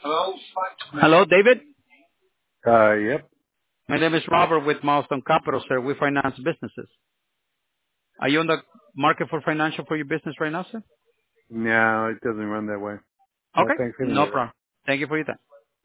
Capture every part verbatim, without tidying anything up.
Hello, David. Uh, yep. My name is Robert with Milestone Capital, sir. We finance businesses. Are you on the market for financial for your business right now, sir? No, it doesn't run that way. No, Okay, thanks no anyway. problem. Thank you for your time.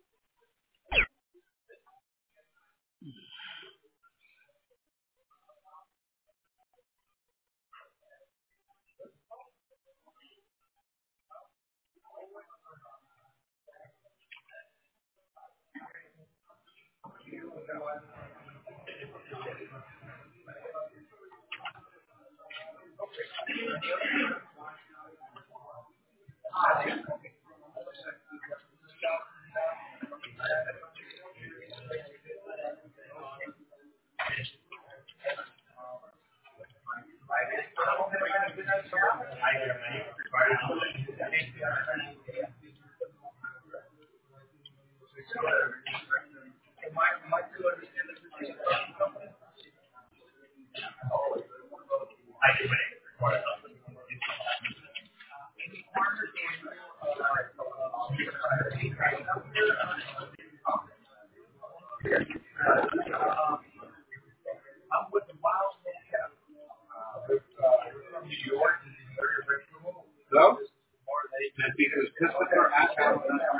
Hello? Because Christopher asked Hi.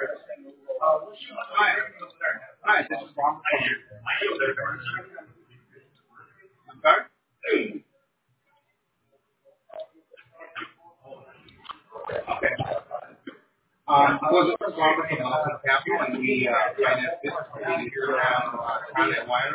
Hi, this is Ron. I'm sorry? Okay. Um, well, this is Robert from Milestone Capital, and we uh, finance business leaders around uh, China and Wire.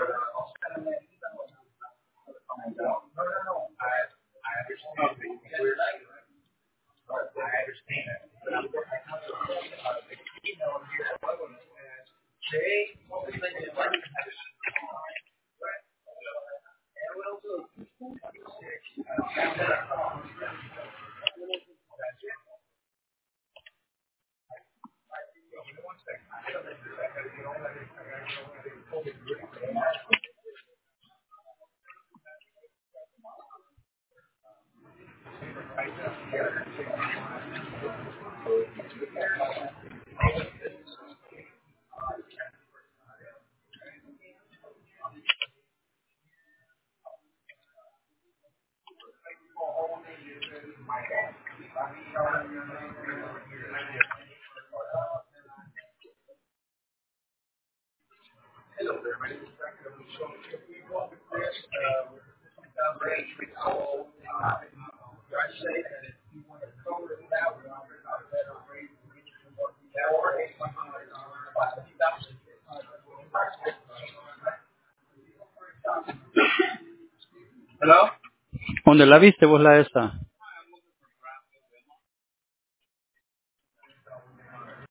Hello? ¿Dónde la viste vos la esa?